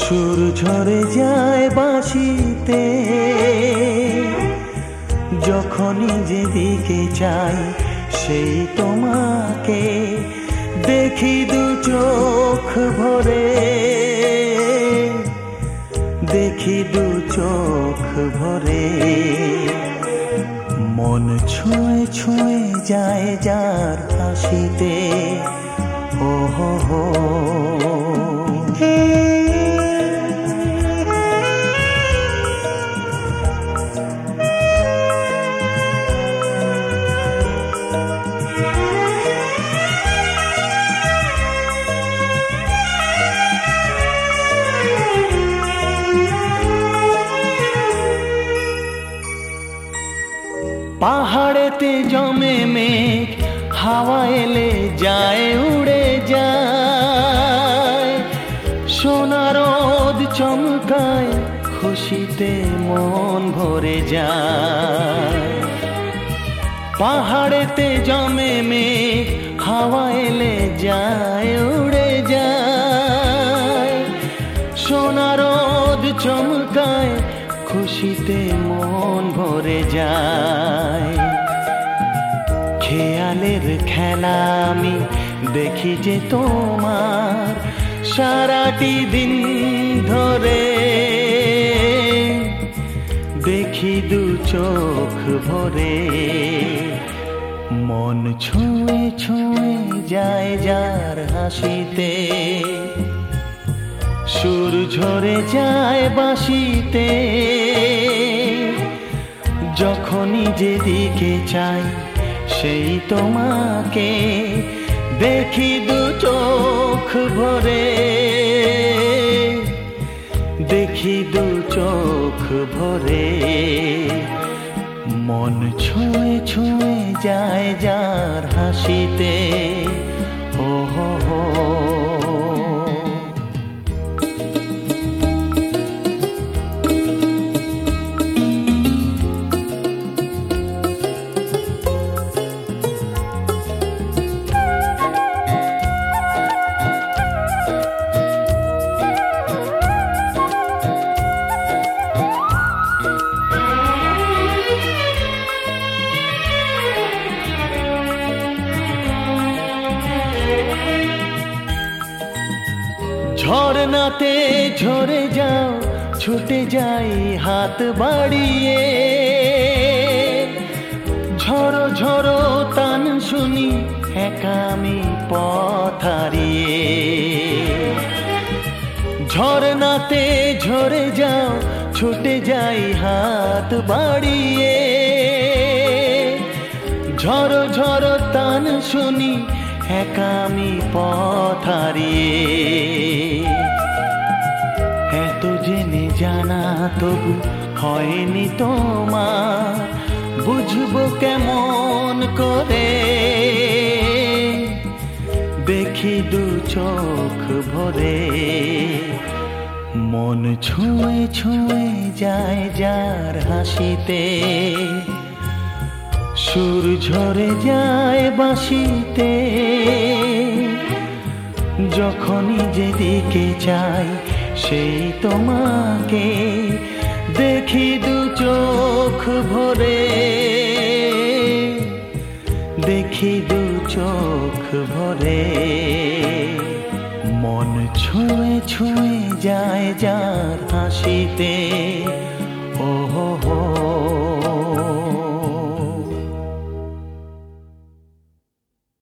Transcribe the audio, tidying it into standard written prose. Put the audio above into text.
সুর ঝরে যায় বাঁশিতে, যখনই যেদিকে চাই সেই তোমাকে দেখি দু চোখ ভরে, দেখি দু চোখ ভরে। মন ছুঁয়ে ছুঁয়ে যায় যার হাসিতে, ও হো হো। পাহাড়েতে জমে মেঘ, হাওয়া এলে যায় উড়ে যায়, সোনা রোদ চমকায়, খুশিতে মন ভরে যায়। পাহাড়েতে জমে মেঘ, হাওয়া এলে যায় উড়ে যায়, সোনা রোদ চমকায়, খুশিতে মন ভরে যায়। খেয়ালের খেলা আমি দেখি যে তোমার সারাটি দিন ধরে, দেখি দু চোখ ভরে। মন ছুঁয়ে ছুঁয়ে যায় যার হাসিতে, সুর ঝরে যায় বাঁশিতে, যখনই যেদিকে চাই সেই তোমাকে দেখি দু চোখ ভরে, দেখি দু চোখ ভরে। মন ছুঁয়ে ছুঁয়ে যায় যার হাসিতে, ও হো হো। ঝরনাতে ঝরে যাও, ছুটে যাই হাত বাড়িয়ে, ঝরো ঝরো তান শুনি একা আমি পথ হারিয়ে। ঝরনাতে ঝরে যাও, ছুটে যাই হাত বাড়িয়ে, ঝরো ঝরো তান শুনি একা আমি পথ হারিয়ে। এত জেনে জানা তবু হয়নি তোমার, বুঝবো কেমন করে, দেখি দু চোখ ভরে। মন ছুঁয়ে ছুঁয়ে যায় যার হাসিতে, সুর ঝরে যায় বাঁশিতে, যখনই যেদিকে চাই সেই তোমাকে দেখি দু চোখ ভরে, দেখি দু চোখ ভরে। মন ছুঁয়ে ছুঁয়ে যায় যার হাসিতে, ও হো হো।